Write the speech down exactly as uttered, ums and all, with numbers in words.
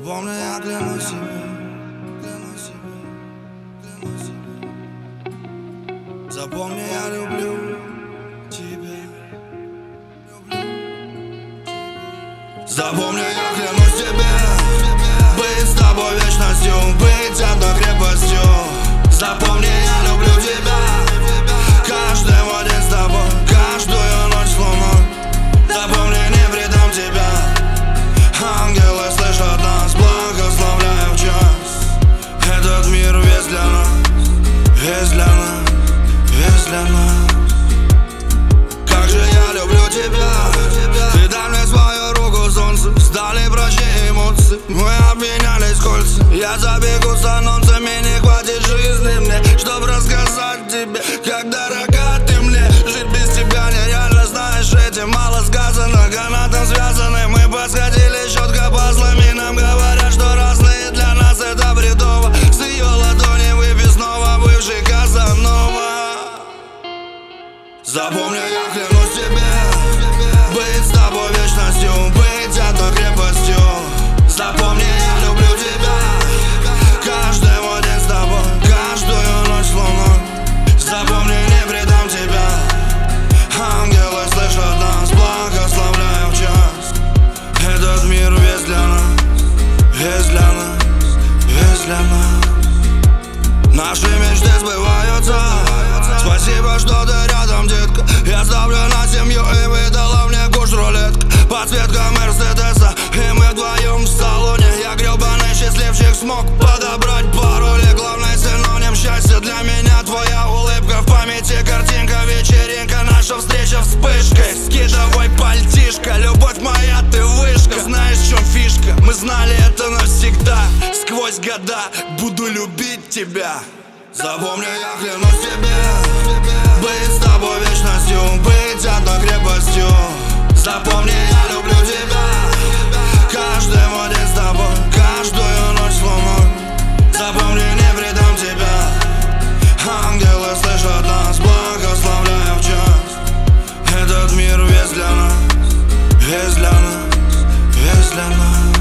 Запомни, я клянусь себе, клянусь себе, клянусь себе. Запомни, я люблю тебя, люблю тебя. Запомни, я клянусь тебе, быть с тобой вечностью, быть одной крепостью. Запомни, я люблю тебя, каждый мой день с тобой, каждую ночь с луной. Запомни, не предам тебя. Ангелы слышат нас, благословляя в час. Этот мир весь для нас, весь для нас, весь для нас. Как же я люблю тебя. Ты дай мне свою руку, солнце. Сдали прочие эмоции, мы обменялись кольца. Я забегу с анонсами, не хватит жизни мне, чтоб рассказать тебе, как дорога ты мне. Жить без тебя нереально, знаешь, этим мало сказано. Канатом связаны, мы подсходили четко пазлами. Нам говорят, что разные, для нас это бредово. С ее ладони выпей снова бывший Казанова. Запомни, я клянусь тебе, быть с тобой вечностью, быть одной крепостью. Запомни, я люблю тебя, каждый мой день с тобой, каждую ночь с луной. Запомни, не предам тебя. Ангелы слышат нас, благословляя в час. Этот мир весь для нас, весь для нас, весь для нас. Наши мечты сбываются. Спасибо, что ты рядом, детка. Я ставлю на семью и выдала мне куш рулетка. Подсветка Мерседеса, и мы вдвоем в салоне. Я гребаный счастливчик, смог подобрать пару лет. Главный синоним счастья для меня твоя улыбка. В памяти картинка, вечеринка, наша встреча вспышкой. Скидывай пальтишко, любовь моя, ты вышка. Знаешь, в чем фишка? Мы знали это навсегда. Сквозь года буду любить тебя. Запомни, я клянусь тебе, быть с тобой вечностью, быть одной крепостью. Запомни, я люблю тебя, каждый мой день с тобой, каждую ночь с луной. Запомни, не предам тебя. Ангелы слышат нас, благословляя в час. Этот мир весь для нас, весь для нас, весь для нас.